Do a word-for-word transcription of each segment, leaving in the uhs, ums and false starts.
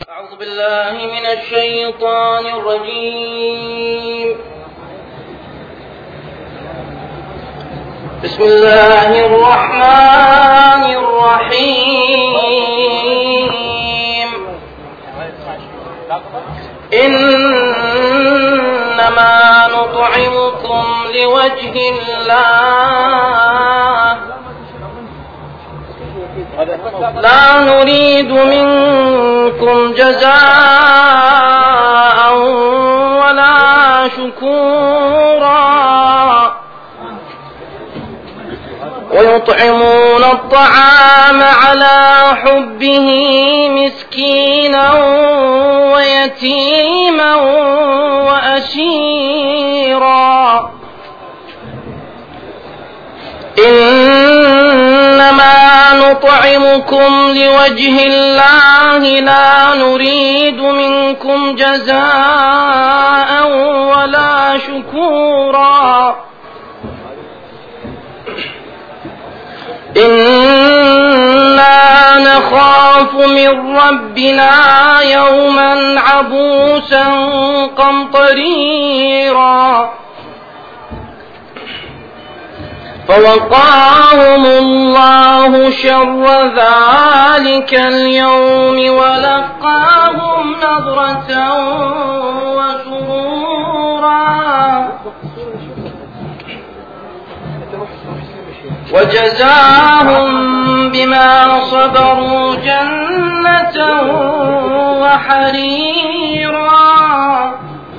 أعوذ بالله من الشيطان الرجيم. بسم الله الرحمن الرحيم. إنما نطعمكم لوجه الله لا نريد منكم جزاء ولا شكورا ويطعمون الطعام على حبه مسكينا ويتيما وأسيرا إنما نطعمكم لوجه الله لا نريد منكم جزاء ولا شكورا إنا نخاف من ربنا يوما عبوسا قمطريرا فوقاهم الله شر ذلك اليوم ولقاهم نضرة وسرورا وجزاهم بما صبروا جنة وحريرا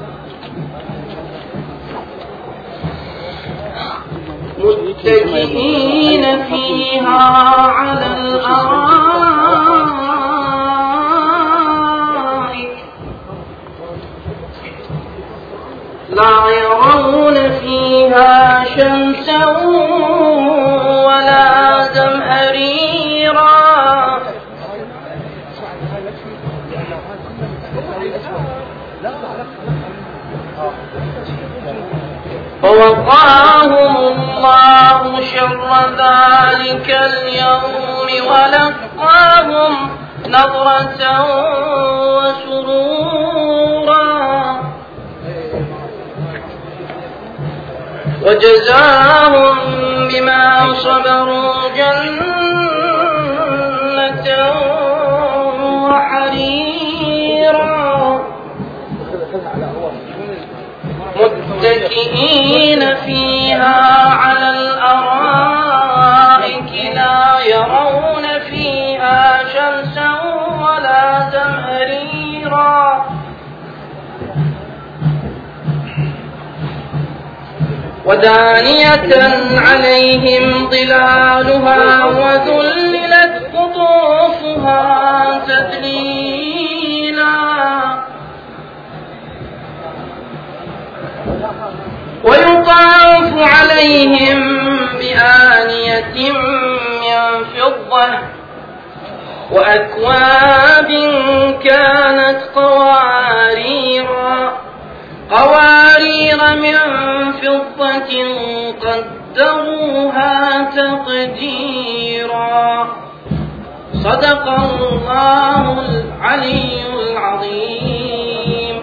متكئين فيها على الأرائك لا يرون فيها شمسا ولا زمهريرا فوقاهم الله شر ذلك اليوم ولقاهم نضرة وسرورا وجزاهم بما صبروا جنة وحريرا متكئين فيها على الأرائك لا يرون فيها شمسا ولا زمهريرا ودانية عليهم ظلالها وذللت قطوفها تذليلا ويطاف عليهم بآنية من فضة وأكواب كانت قواريرا قوارير من فضة قدروها تقديرا صدق الله العلي العظيم.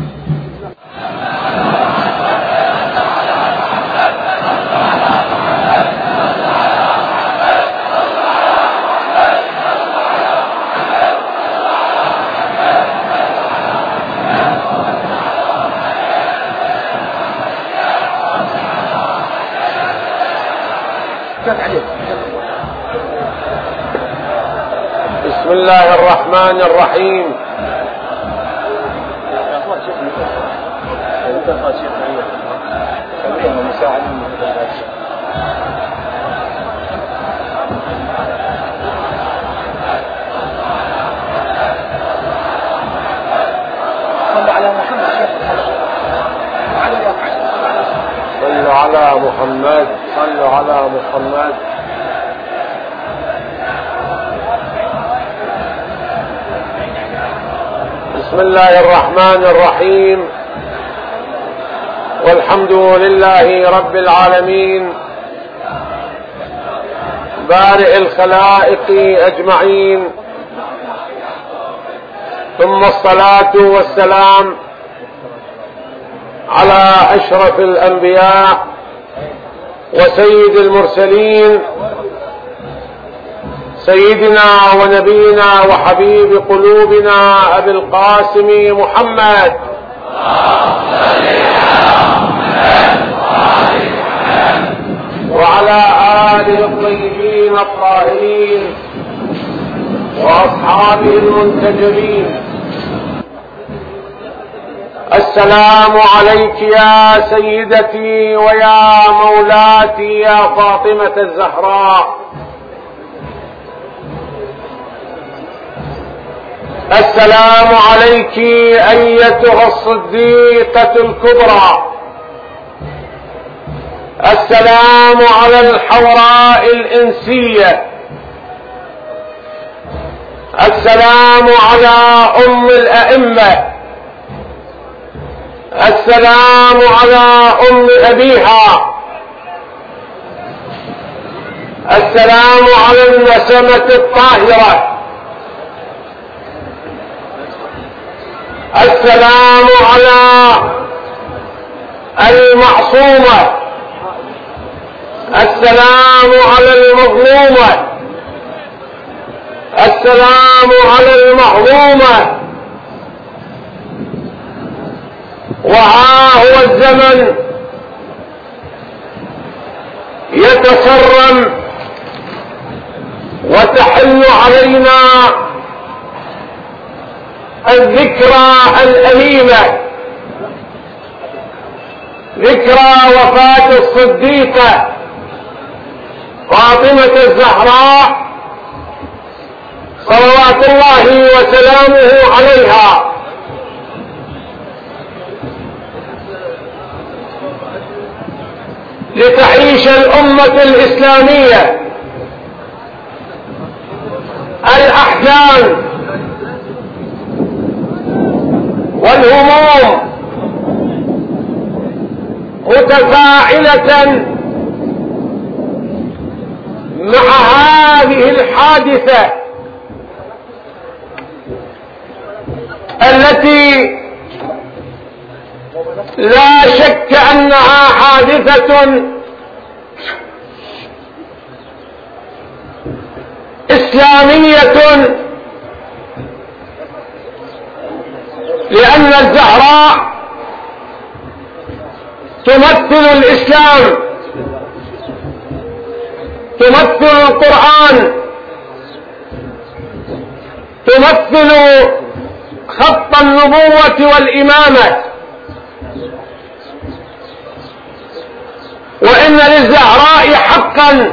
بسم الله الرحمن الرحيم. صلوا على محمد صلوا على محمد. بسم الله الرحمن الرحيم والحمد لله رب العالمين بارئ الخلائق أجمعين ثم الصلاة والسلام على أشرف الأنبياء وسيد المرسلين سيدنا ونبينا وحبيب قلوبنا أبي القاسم محمد وعلى آله الطيبين الطاهرين وأصحابه المنتجبين. السلام عليك يا سيدتي ويا مولاتي يا فاطمة الزهراء. السلام عليك أيتها الصديقة الكبرى. السلام على الحوراء الإنسية. السلام على أم الأئمة. السلام على أم أبيها. السلام على النسمة الطاهرة. السلام على المعصومة. السلام على المظلومة. السلام على المحرومة. وها هو الزمن يتكرم وتحل علينا الذكرى الأليمة، ذكرى وفاة الصديقة فاطمة الزهراء صلوات الله وسلامه عليها. لتعيش الأمة الإسلامية الأحزان والهموم متفاعلة مع هذه الحادثة التي لا شك أنها حادثة إسلامية، لأن الزهراء تمثل الإسلام، تمثل القرآن، تمثل خط النبوة والإمامة. وإن للزهراء حقا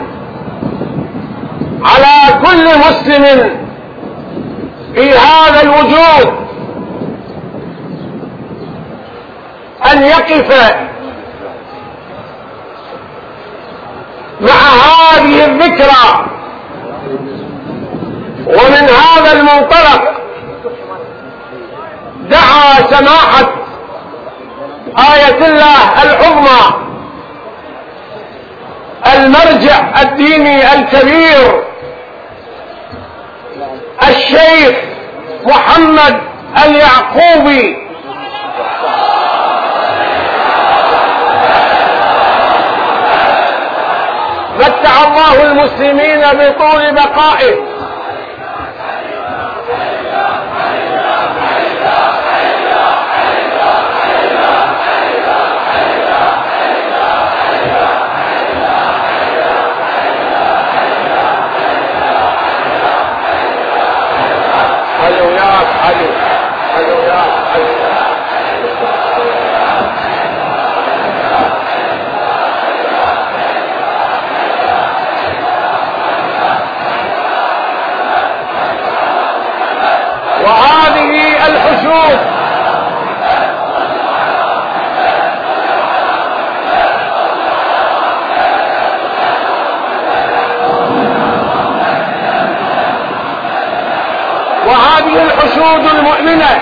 على كل مسلم في هذا الوجود أن يقف مع هذه الذكرى. ومن هذا المنطلق دعا سماحة آية الله العظمى المرجع الديني الكبير الشيخ محمد اليعقوبي متع الله المسلمين بطول بقائه. حلويات حلو حلويات حلو. وهذه الحشود وهذه الحشود المؤمنة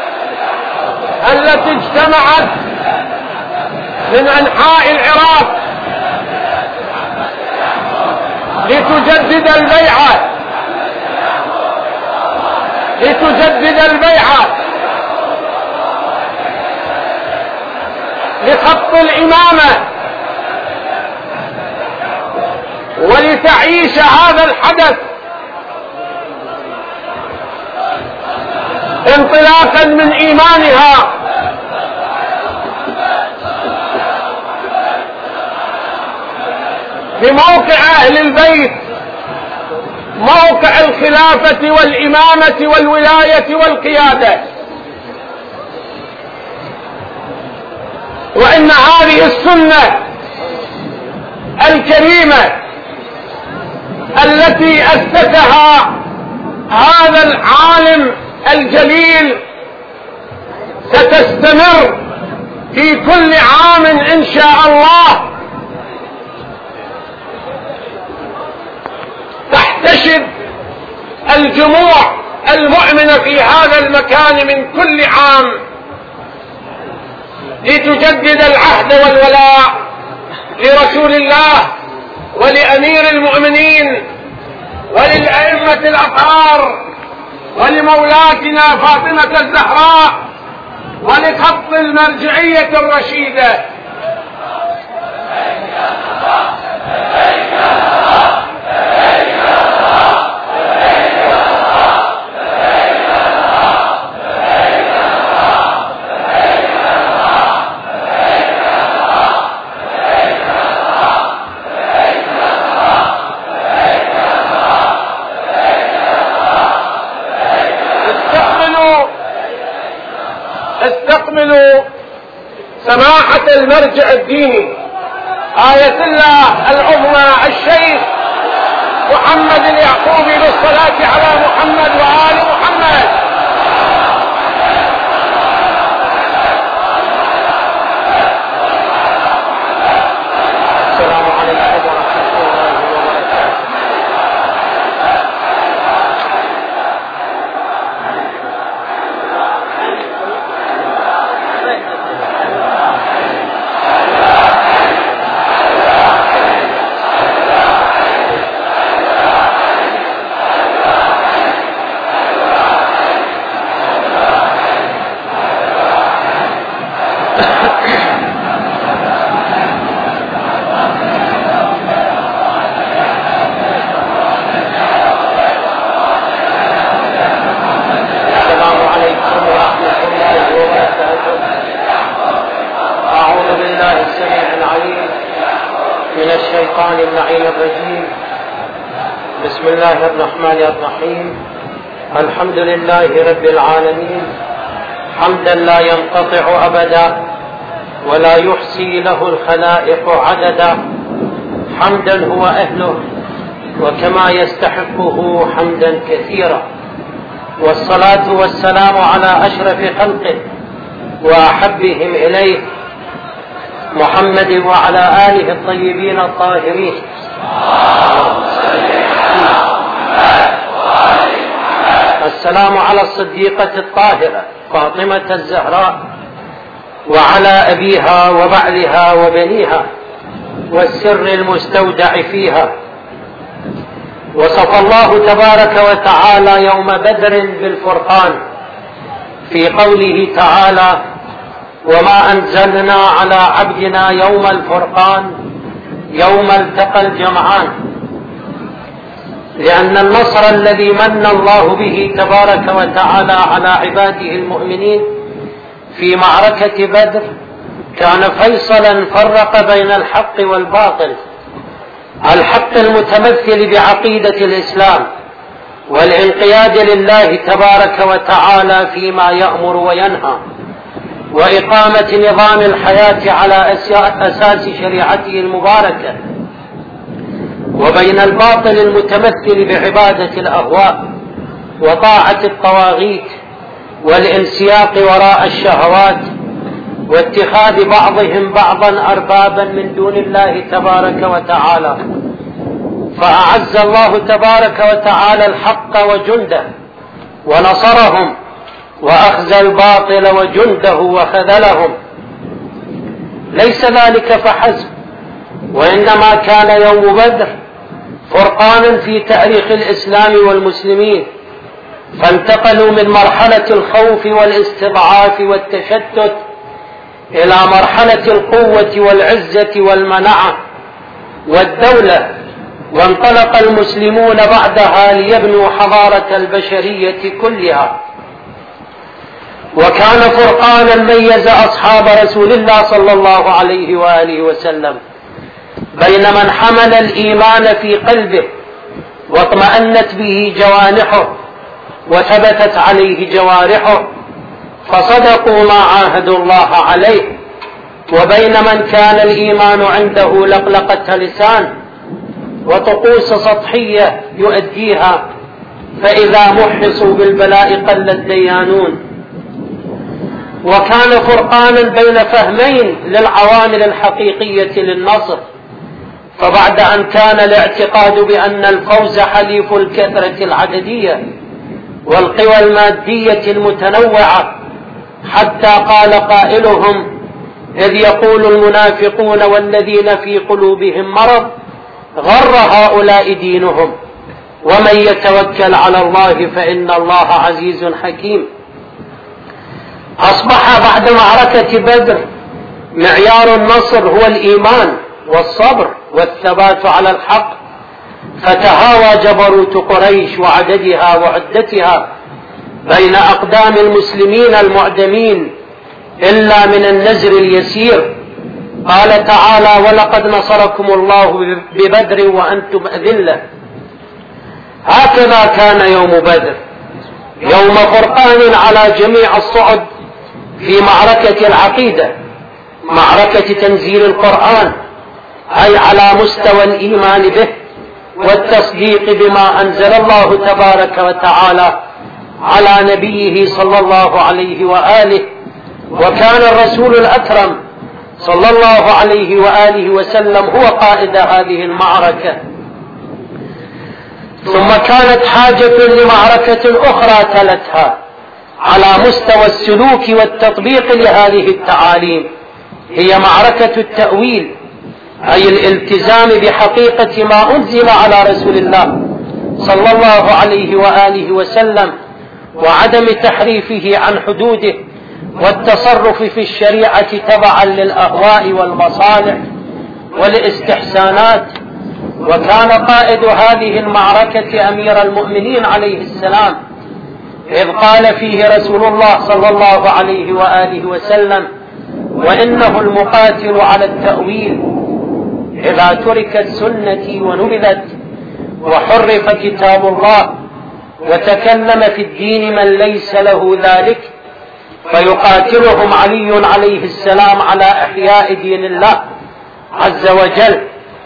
التي اجتمعت من أنحاء العراق لتجدد البيعة لتجدد البيعة لخط الإمامة ولتعيش هذا الحدث انطلاقا من إيمانها بموقع أهل البيت، موقع الخلافة والإمامة والولاية والقيادة. وإن هذه السنة الكريمة التي أسسها هذا العالم الجليل ستستمر في كل عام إن شاء الله، تحتشد الجموع المؤمنة في هذا المكان من كل عام لتجدد العهد والولاء لرسول الله ولأمير المؤمنين وللأئمة الأطهار ولمولاتنا فاطمة الزهراء ولخط المرجعية الرشيدة. استقبلوا سماحة المرجع الديني آية الله العظمى الشيخ محمد اليعقوبي بالصلاة على محمد وآل محمد. السلام عليكم ورحمة الله وبركاته. اللعين الرجيم. بسم الله الرحمن الرحيم. الحمد لله رب العالمين حمدا لا ينقطع أبدا ولا يحصي له الخلائق عددا، حمدا هو أهله وكما يستحقه حمدا كثيرا، والصلاة والسلام على أشرف خلقه وأحبهم إليه محمد وعلى آله الطيبين الطاهرين. السلام على الصديقة الطاهرة فاطمة الزهراء وعلى أبيها وبعلها وبنيها والسر المستودع فيها. وصف الله تبارك وتعالى يوم بدر بالفرقان في قوله تعالى: وما أنزلنا على عبدنا يوم الفرقان يوم التقى الجمعان، لأن النصر الذي من الله به تبارك وتعالى على عباده المؤمنين في معركة بدر كان فيصلا فرق بين الحق والباطل، الحق المتمثل بعقيدة الإسلام والانقياد لله تبارك وتعالى فيما يأمر وينهى وإقامة نظام الحياة على أساس شريعته المباركة، وبين الباطل المتمثل بعبادة الأهواء وطاعة الطواغيت والانسياق وراء الشهوات واتخاذ بعضهم بعضا أربابا من دون الله تبارك وتعالى. فأعز الله تبارك وتعالى الحق وجنده ونصرهم، وأخزى الباطل وجنده وخذلهم. ليس ذلك فحسب، وإنما كان يوم بدر فرقانا في تاريخ الإسلام والمسلمين، فانتقلوا من مرحلة الخوف والاستضعاف والتشتت إلى مرحلة القوة والعزة والمنعة والدولة، وانطلق المسلمون بعدها ليبنوا حضارة البشرية كلها. وكان فرقانا ميز أصحاب رسول الله صلى الله عليه وآله وسلم بين من حمل الإيمان في قلبه واطمأنت به جوانحه وثبتت عليه جوارحه فصدقوا ما عاهدوا الله عليه، وبين من كان الإيمان عنده لقلقة لسان وطقوس سطحية يؤديها، فإذا محصوا بالبلاء قل الديانون. وكان فرقانا بين فهمين للعوامل الحقيقية للنصر، فبعد أن كان الاعتقاد بأن الفوز حليف الكثرة العددية والقوى المادية المتنوعة، حتى قال قائلهم إذ يقول المنافقون والذين في قلوبهم مرض غر هؤلاء دينهم ومن يتوكل على الله فإن الله عزيز حكيم. أصبح بعد معركة بدر معيار النصر هو الإيمان والصبر والثبات على الحق، فتهاوى جبروت قريش وعددها وعدتها بين أقدام المسلمين المعدمين إلا من النزر اليسير. قال تعالى ولقد نصركم الله ببدر وأنتم أذلة. هكذا كان يوم بدر يوم فرقان على جميع الصعد في معركة العقيدة، معركة تنزيل القرآن، أي على مستوى الإيمان به والتصديق بما أنزل الله تبارك وتعالى على نبيه صلى الله عليه وآله. وكان الرسول الأكرم صلى الله عليه وآله وسلم هو قائد هذه المعركة. ثم كانت حاجة لمعركة أخرى تلتها على مستوى السلوك والتطبيق لهذه التعاليم، هي معركة التأويل، أي الالتزام بحقيقة ما أنزل على رسول الله صلى الله عليه وآله وسلم وعدم تحريفه عن حدوده والتصرف في الشريعة تبعا للأهواء والمصالح والاستحسانات. وكان قائد هذه المعركة أمير المؤمنين عليه السلام، إذ قال فيه رسول الله صلى الله عليه وآله وسلم وإنه المقاتل على التأويل إذا تركت سنتي ونبذت وحرف كتاب الله وتكلم في الدين من ليس له ذلك فيقاتلهم علي عليه السلام على إحياء دين الله عز وجل.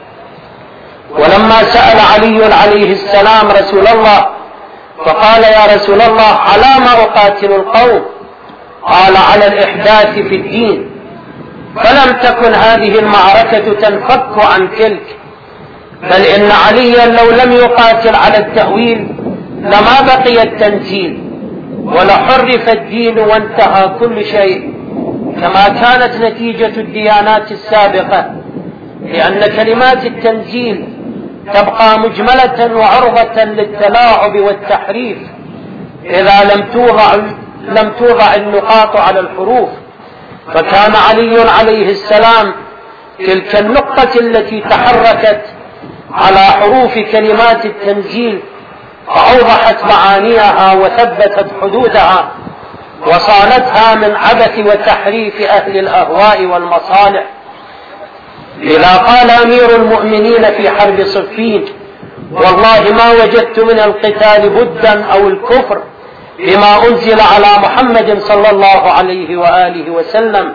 ولما سأل علي عليه السلام رسول الله فقال يا رسول الله على ما أقاتل القوم؟ قال على الإحداث في الدين. فلم تكن هذه المعركة تنفك عن تلك، بل إن عليا لو لم يقاتل على التأويل لما بقي التنزيل ولحرف الدين وانتهى كل شيء، كما كانت نتيجة الديانات السابقة، لأن كلمات التنزيل تبقى مجملة وعرضة للتلاعب والتحريف إذا لم توضع, لم توضع النقاط على الحروف. فكان علي عليه السلام تلك النقطة التي تحركت على حروف كلمات التنزيل فأوضحت معانيها وثبتت حدودها وصانتها من عبث وتحريف أهل الأهواء والمصالح. لذا قال أمير المؤمنين في حرب صفين والله ما وجدت من القتال بدا أو الكفر بما أنزل على محمد صلى الله عليه وآله وسلم.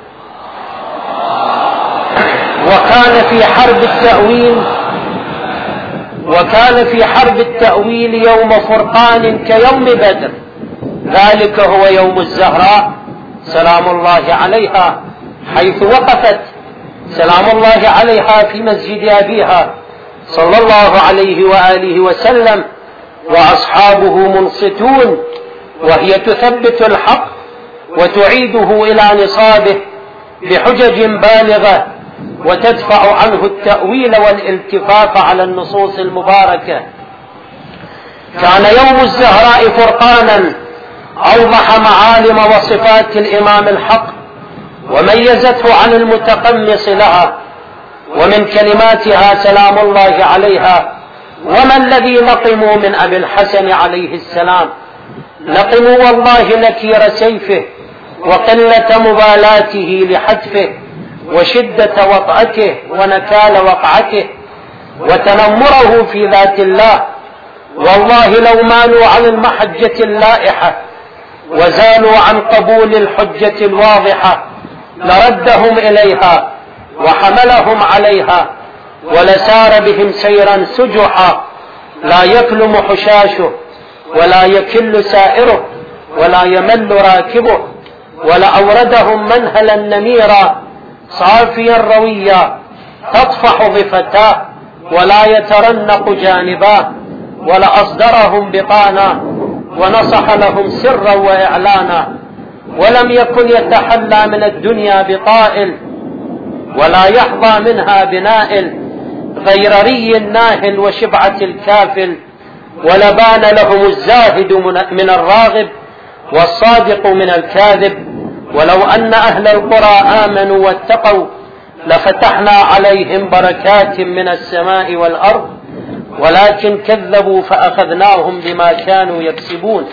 وكان في حرب التأويل وكان في حرب التأويل يوم فرقان كيوم بدر، ذلك هو يوم الزهراء سلام الله عليها، حيث وقفت سلام الله عليها في مسجد أبيها صلى الله عليه وآله وسلم وأصحابه منصتون، وهي تثبت الحق وتعيده إلى نصابه بحجج بالغة وتدفع عنه التأويل والالتفاف على النصوص المباركة. كان يوم الزهراء فرقانا أوضح معالم وصفات الإمام الحق وميزته عن المتقمص لها، ومن كلماتها سلام الله عليها: وما الذي نقموا من أبي الحسن عليه السلام؟ نقموا والله نكير سيفه وقلة مبالاته لحتفه وشدة وطأته ونكال وقعته وتنمره في ذات الله. والله لو مالوا عن المحجة اللائحة وزالوا عن قبول الحجة الواضحة لردهم إليها وحملهم عليها ولسار بهم سيرا سجحا لا يكلم حشاشه ولا يكل سائره ولا يمل راكبه، ولأوردهم منهلا نميرا صافيا رويا تطفح ضفتاه ولا يترنق جانباه، ولأصدرهم بطانا ونصح لهم سرا وإعلانا، ولم يكن يتحلى من الدنيا بطائل ولا يحظى منها بنائل، غير ري الناهل وشبعة الكافل، ولبان لهم الزاهد من الراغب والصادق من الكاذب. ولو أن أهل القرى آمنوا واتقوا لفتحنا عليهم بركات من السماء والأرض ولكن كذبوا فأخذناهم بما كانوا يكسبون.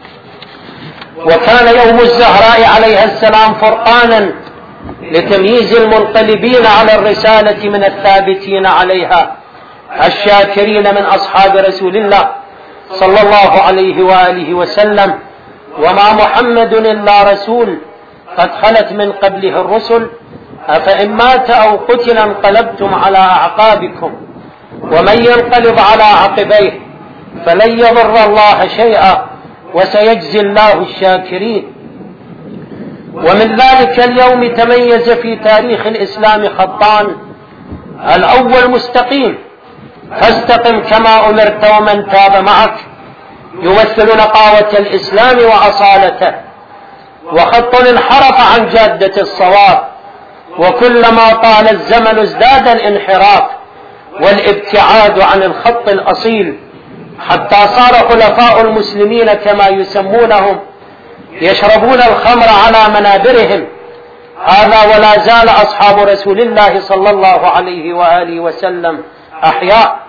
وكان يوم الزهراء عليها السلام فرقانا لتمييز المنقلبين على الرسالة من الثابتين عليها الشاكرين من أصحاب رسول الله صلى الله عليه وآله وسلم. وما محمد إلا رسول قد خلت من قبله الرسل أفإن مات أو قتل انقلبتم على أعقابكم ومن ينقلب على عقبيه فلن يضر الله شيئا وسيجزي الله الشاكرين. ومن ذلك اليوم تميز في تاريخ الإسلام خطان: الأول مستقيم فاستقم كما أمرت ومن تاب معك، يمثل نقاوة الإسلام وأصالته، وخط انحرف عن جادة الصواب، وكلما طال الزمن ازداد الانحراف والابتعاد عن الخط الأصيل، حتى صار خلفاء المسلمين كما يسمونهم يشربون الخمر على منابرهم. هذا ولا زال أصحاب رسول الله صلى الله عليه وآله وسلم أحياء.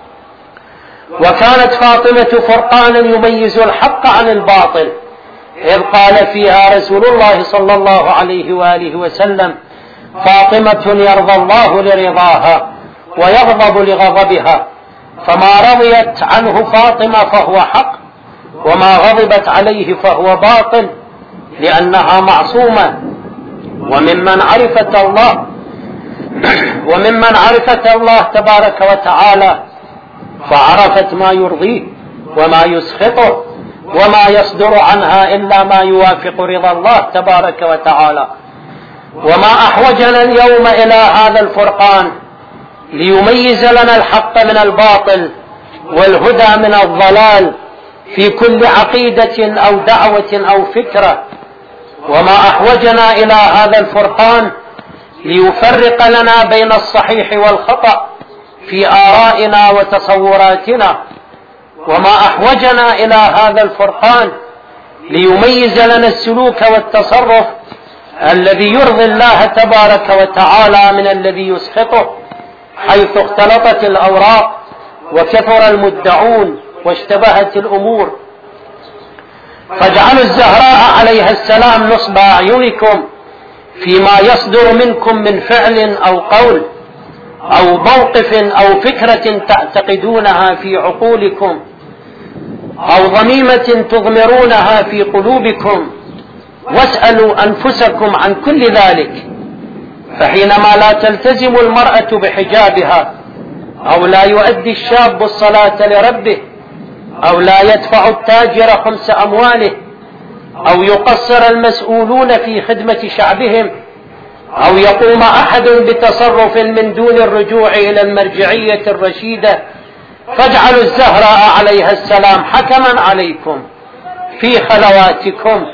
وكانت فاطمة فرقانا يميز الحق عن الباطل، إذ قال فيها رسول الله صلى الله عليه وآله وسلم: فاطمة يرضى الله لرضاها ويغضب لغضبها، فما رضيت عنه فاطمة فهو حق وما غضبت عليه فهو باطل، لأنها معصومة وممن عرفت الله وممن عرفت الله تبارك وتعالى فعرفت ما يرضيه وما يسخطه وما يصدر عنها إلا ما يوافق رضا الله تبارك وتعالى. وما أحوجنا اليوم إلى هذا الفرقان ليميز لنا الحق من الباطل والهدى من الضلال في كل عقيدة أو دعوة أو فكرة. وما أحوجنا إلى هذا الفرقان ليفرق لنا بين الصحيح والخطأ في آرائنا وتصوراتنا. وما أحوجنا إلى هذا الفرقان ليميز لنا السلوك والتصرف الذي يرضي الله تبارك وتعالى من الذي يسخطه، حيث اختلطت الأوراق وكثر المدعون واشتبهت الأمور. فاجعلوا الزهراء عليها السلام نصب أعينكم فيما يصدر منكم من فعل أو قول أو موقف أو فكرة تعتقدونها في عقولكم أو ضميمة تضمرونها في قلوبكم، واسألوا أنفسكم عن كل ذلك. فحينما لا تلتزم المرأة بحجابها، أو لا يؤدي الشاب الصلاة لربه، أو لا يدفع التاجر خمس أمواله، أو يقصر المسؤولون في خدمة شعبهم، أو يقوم أحد بتصرف من دون الرجوع إلى المرجعية الرشيدة، فاجعلوا الزهراء عليها السلام حكما عليكم في خلواتكم.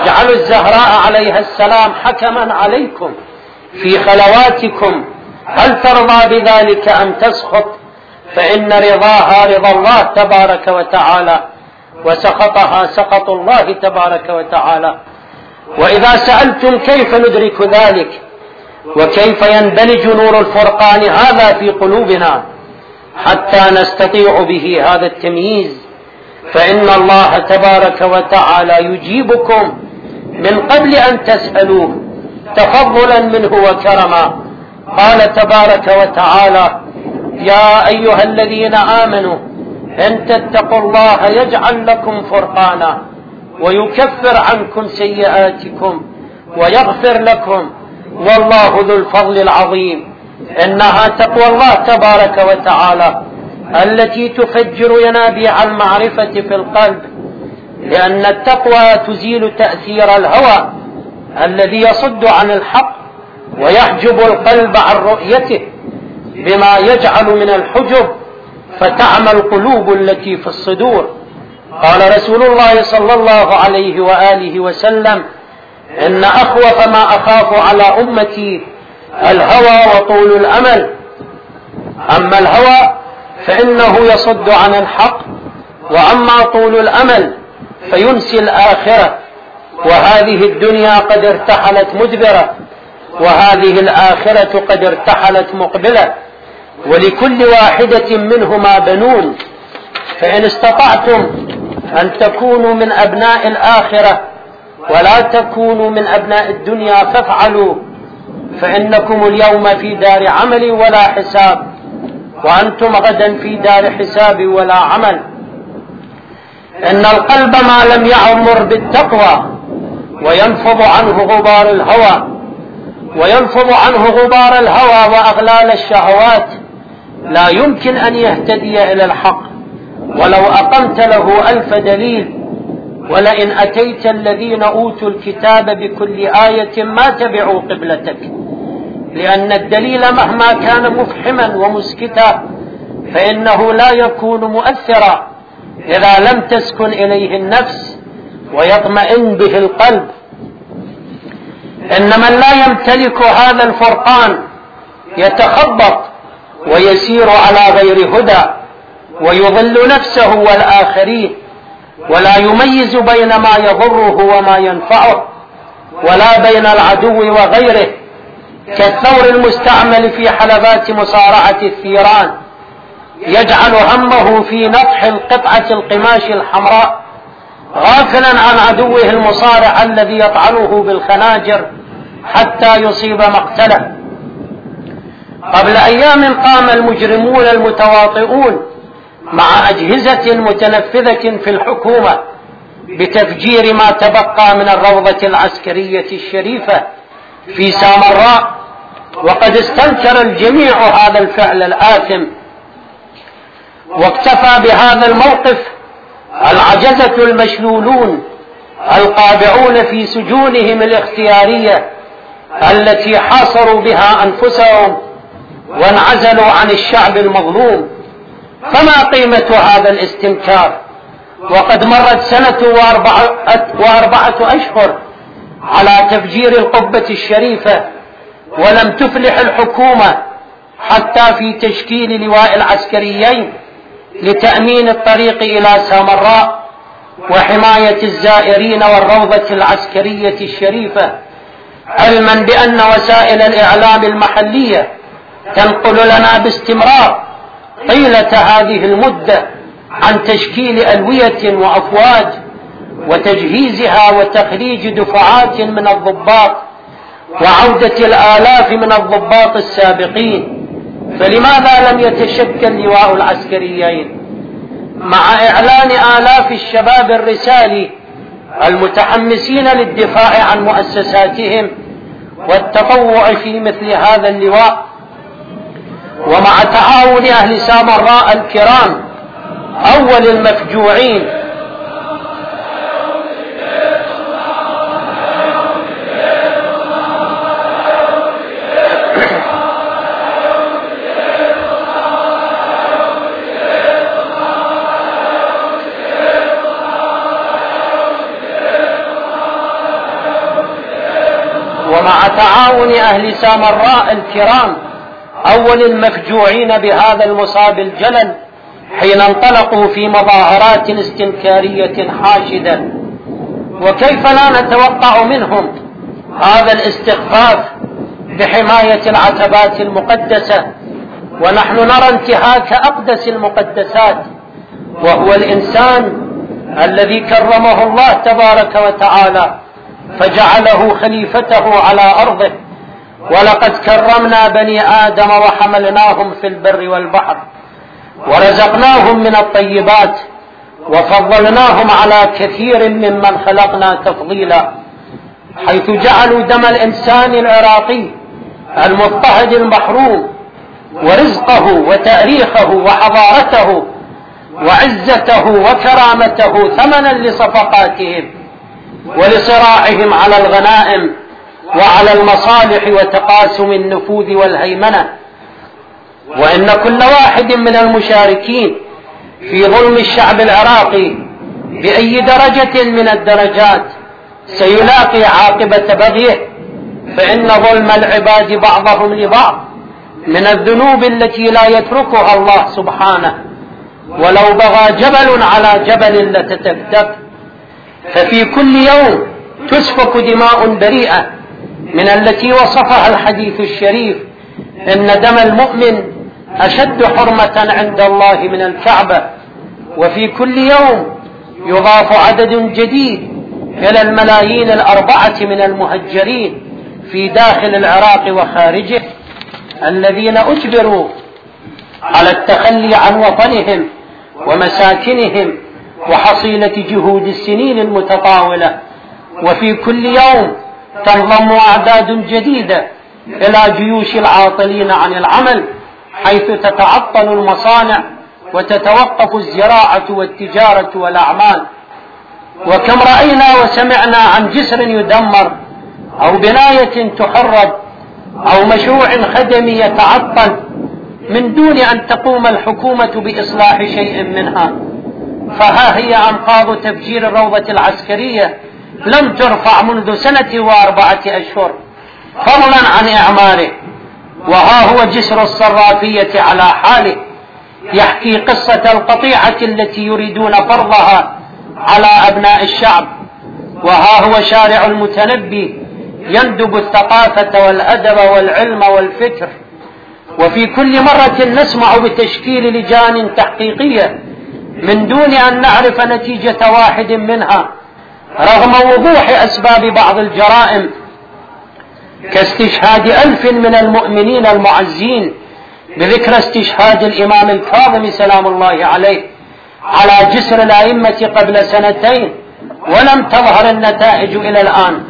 واجعلوا الزهراء عليها السلام حكما عليكم في خلواتكم، هل ترضى بذلك أم تسخط؟ فإن رضاها رضا الله تبارك وتعالى، وسخطها سخط الله تبارك وتعالى. وإذا سألتم كيف ندرك ذلك وكيف يندلج نور الفرقان هذا في قلوبنا حتى نستطيع به هذا التمييز، فإن الله تبارك وتعالى يجيبكم من قبل أن تسألوه تفضلا منه وكرما. قال تبارك وتعالى: يا أيها الذين آمنوا إن تتقوا الله يجعل لكم فرقانا ويكفر عنكم سيئاتكم ويغفر لكم والله ذو الفضل العظيم. إنها تقوى الله تبارك وتعالى التي تفجر ينابيع المعرفة في القلب، لأن التقوى تزيل تأثير الهوى الذي يصد عن الحق ويحجب القلب عن رؤيته بما يجعل من الحجب فتعمى القلوب التي في الصدور. قال رسول الله صلى الله عليه وآله وسلم: إن أخوف ما أخاف على أمتي الهوى وطول الأمل. أما الهوى فإنه يصد عن الحق، وأما طول الأمل فينسي الآخرة. وهذه الدنيا قد ارتحلت مدبرة، وهذه الآخرة قد ارتحلت مقبلة، ولكل واحدة منهما بنون. فإن استطعتم أن تكونوا من أبناء الآخرة ولا تكونوا من أبناء الدنيا فافعلوا، فإنكم اليوم في دار عمل ولا حساب، وأنتم غدا في دار حساب ولا عمل. إن القلب ما لم يعمر بالتقوى وينفض عنه غبار الهوى وينفض عنه غبار الهوى وأغلال الشهوات لا يمكن أن يهتدي إلى الحق ولو أقمت له ألف دليل. ولئن أتيت الذين أوتوا الكتاب بكل آية ما تبعوا قبلتك، لأن الدليل مهما كان مفحما ومسكتا فإنه لا يكون مؤثرا إذا لم تسكن إليه النفس ويطمئن به القلب. إن من لا يمتلك هذا الفرقان يتخبط ويسير على غير هدى ويضل نفسه والآخرين، ولا يميز بين ما يضره وما ينفعه، ولا بين العدو وغيره، كالثور المستعمل في حلبات مصارعة الثيران يجعل همه في نطح القطعة القماش الحمراء غافلا عن عدوه المصارع الذي يطعنه بالخناجر حتى يصيب مقتله. قبل أيام قام المجرمون المتواطئون مع أجهزة متنفذة في الحكومة بتفجير ما تبقى من الروضة العسكرية الشريفة في سامراء، وقد استنكر الجميع هذا الفعل الآثم. واكتفى بهذا الموقف العجزة المشلولون القابعون في سجونهم الاختيارية التي حاصروا بها أنفسهم وانعزلوا عن الشعب المظلوم. فما قيمة هذا الاستنكار وقد مرت سنة وأربعة, وأربعة أشهر على تفجير القبة الشريفة ولم تفلح الحكومة حتى في تشكيل لواء العسكريين لتأمين الطريق إلى سامراء وحماية الزائرين والروضة العسكرية الشريفة، علما بأن وسائل الإعلام المحلية تنقل لنا باستمرار طيلة هذه المدة عن تشكيل ألوية وأفواج وتجهيزها وتخريج دفعات من الضباط وعودة الآلاف من الضباط السابقين. فلماذا لم يتشكل لواء العسكريين مع إعلان آلاف الشباب الرسالي المتحمسين للدفاع عن مؤسساتهم والتطوع في مثل هذا اللواء، ومع تعاون أهل سامراء الكرام أول المفجوعين تعاون أهل سامراء الكرام أول المفجوعين بهذا المصاب الجلل حين انطلقوا في مظاهرات استنكارية حاشدة. وكيف لا نتوقع منهم هذا الاستخفاف بحماية العتبات المقدسة ونحن نرى انتهاك أقدس المقدسات، وهو الإنسان الذي كرمه الله تبارك وتعالى فجعله خليفته على أرضه. ولقد كرمنا بني آدم وحملناهم في البر والبحر ورزقناهم من الطيبات وفضلناهم على كثير ممن خلقنا تفضيلا، حيث جعلوا دم الإنسان العراقي المضطهد المحروم ورزقه وتاريخه وحضارته وعزته وكرامته ثمنا لصفقاتهم ولصراعهم على الغنائم وعلى المصالح وتقاسم النفوذ والهيمنة. وإن كل واحد من المشاركين في ظلم الشعب العراقي بأي درجة من الدرجات سيلاقي عاقبة بغيه، فإن ظلم العباد بعضهم لبعض من الذنوب التي لا يتركها الله سبحانه، ولو بغى جبل على جبل لتتفتت. ففي كل يوم تسفك دماء بريئة من التي وصفها الحديث الشريف: إن دم المؤمن أشد حرمة عند الله من الكعبة. وفي كل يوم يضاف عدد جديد إلى الملايين الأربعة من المهجرين في داخل العراق وخارجه الذين أجبروا على التخلي عن وطنهم ومساكنهم وحصيلة جهود السنين المتطاولة. وفي كل يوم تنضم أعداد جديدة إلى جيوش العاطلين عن العمل، حيث تتعطل المصانع وتتوقف الزراعة والتجارة والأعمال. وكم رأينا وسمعنا عن جسر يدمر أو بناية تحرد أو مشروع خدمي يتعطل من دون أن تقوم الحكومة بإصلاح شيء منها. فها هي أنقاض تفجير الروضة العسكرية لم ترفع منذ سنة وأربعة أشهر فضلا عن إعماره. وها هو جسر الصرافية على حاله يحكي قصة القطيعة التي يريدون فرضها على أبناء الشعب. وها هو شارع المتنبي يندب الثقافة والأدب والعلم والفكر. وفي كل مرة نسمع بتشكيل لجان تحقيقية من دون أن نعرف نتيجة واحد منها، رغم وضوح أسباب بعض الجرائم كاستشهاد ألف من المؤمنين المعزين بذكرى استشهاد الإمام الكاظم سلام الله عليه على جسر الأئمة قبل سنتين، ولم تظهر النتائج إلى الآن.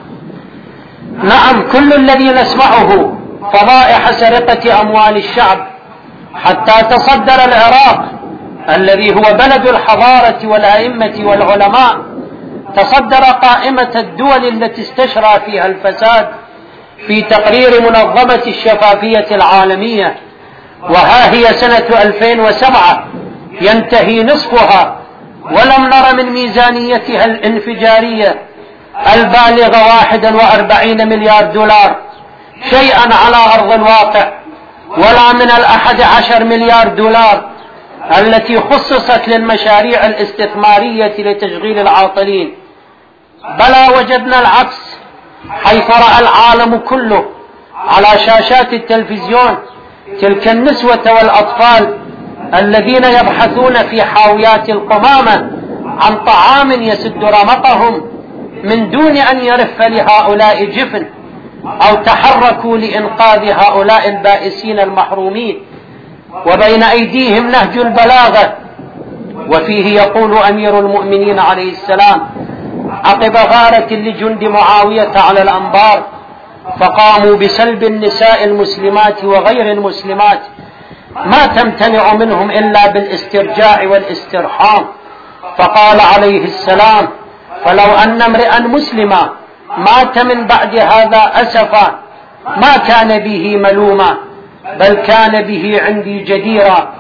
نعم، كل الذي نسمعه فضائح سرقة أموال الشعب، حتى تصدر العراق الذي هو بلد الحضارة والأئمة والعلماء تصدر قائمة الدول التي استشرى فيها الفساد في تقرير منظمة الشفافية العالمية. وها هي سنة ألفين وسبعة ينتهي نصفها ولم نر من ميزانيتها الانفجارية البالغة واحد وأربعين مليار دولار شيئا على أرض الواقع، ولا من الأحد عشر مليار دولار التي خصصت للمشاريع الاستثمارية لتشغيل العاطلين. بلى وجدنا العكس، حيث رأى العالم كله على شاشات التلفزيون تلك النسوة والأطفال الذين يبحثون في حاويات القمامة عن طعام يسد رمقهم من دون أن يرف لهؤلاء جفن، أو تحركوا لإنقاذ هؤلاء البائسين المحرومين. وبين أيديهم نهج البلاغة، وفيه يقول أمير المؤمنين عليه السلام عقب غارة لجند معاوية على الأنبار فقاموا بسلب النساء المسلمات وغير المسلمات ما تمتنع منهم إلا بالاسترجاع والاسترحام، فقال عليه السلام: فلو أن امرئا مسلما مات من بعد هذا أسفا ما كان به ملوما، بل كان به عندي جديرا.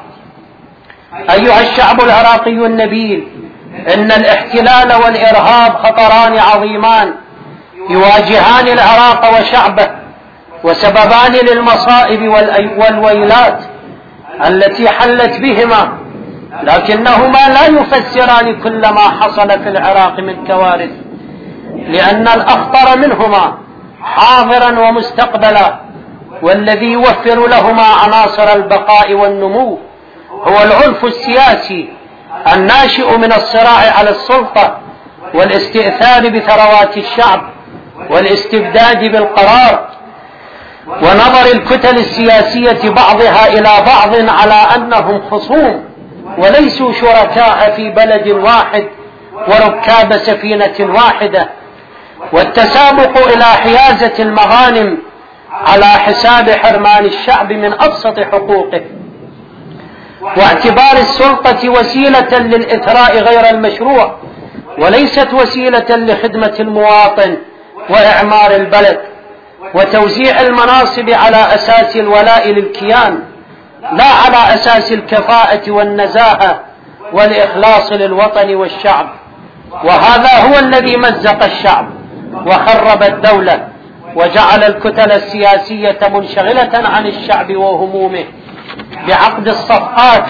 أيها الشعب العراقي النبيل، إن الاحتلال والإرهاب خطران عظيمان يواجهان العراق وشعبه وسببان للمصائب والويلات التي حلت بهما، لكنهما لا يفسران كل ما حصل في العراق من كوارث، لأن الأخطر منهما حاضرا ومستقبلا، والذي يوفر لهما عناصر البقاء والنمو هو العنف السياسي الناشئ من الصراع على السلطة والاستئثار بثروات الشعب والاستبداد بالقرار، ونظر الكتل السياسية بعضها إلى بعض على أنهم خصوم وليسوا شركاء في بلد واحد وركاب سفينة واحدة، والتسابق إلى حيازة المغانم على حساب حرمان الشعب من أبسط حقوقه، واعتبار السلطة وسيلة للإثراء غير المشروع وليست وسيلة لخدمة المواطن وإعمار البلد، وتوزيع المناصب على أساس الولاء للكيان لا على أساس الكفاءة والنزاهة والإخلاص للوطن والشعب. وهذا هو الذي مزق الشعب وخرب الدولة وجعل الكتل السياسية منشغلة عن الشعب وهمومه بعقد الصفقات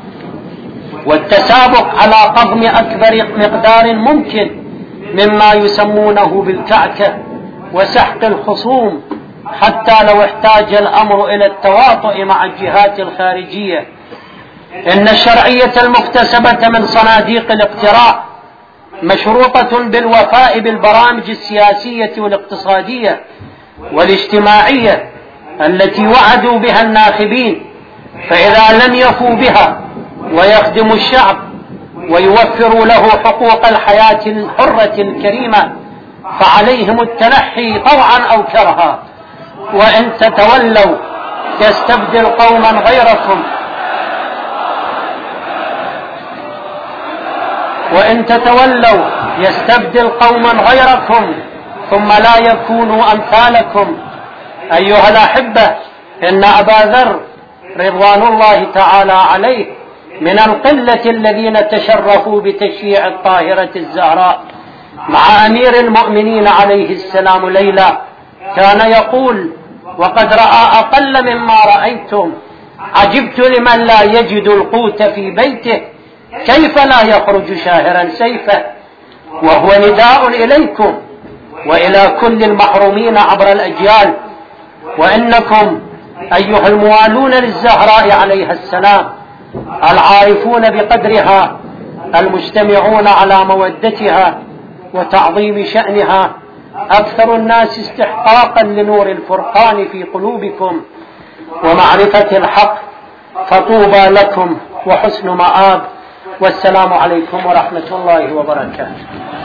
والتسابق على قضم أكبر مقدار ممكن مما يسمونه بالكعكة وسحق الخصوم، حتى لو احتاج الأمر إلى التواطؤ مع الجهات الخارجية. إن الشرعية المكتسبة من صناديق الاقتراع مشروطة بالوفاء بالبرامج السياسية والاقتصادية والاجتماعية التي وعدوا بها الناخبين، فإذا لم يفوا بها ويخدموا الشعب ويوفروا له حقوق الحياة الحرة الكريمة فعليهم التنحي طوعا أو كرها. وإن تتولوا يستبدل قوما غيركم وإن تتولوا يستبدل قوما غيركم ثم لا يكونوا أمثالكم. أيها الأحبة، إن أبا ذر رضوان الله تعالى عليه من القلة الذين تشرفوا بتشييع الطاهرة الزهراء مع أمير المؤمنين عليه السلام ليلى، كان يقول: وقد رأى أقل مما رأيتم، عجبت لمن لا يجد القوت في بيته كيف لا يخرج شاهرا سيفه. وهو نداء إليكم وإلى كل المحرومين عبر الأجيال، وإنكم أيها الموالون للزهراء عليها السلام العارفون بقدرها المجتمعون على مودتها وتعظيم شأنها أكثر الناس استحقاقا لنور الفرقان في قلوبكم ومعرفة الحق، فطوبى لكم وحسن مآب، والسلام عليكم ورحمة الله وبركاته.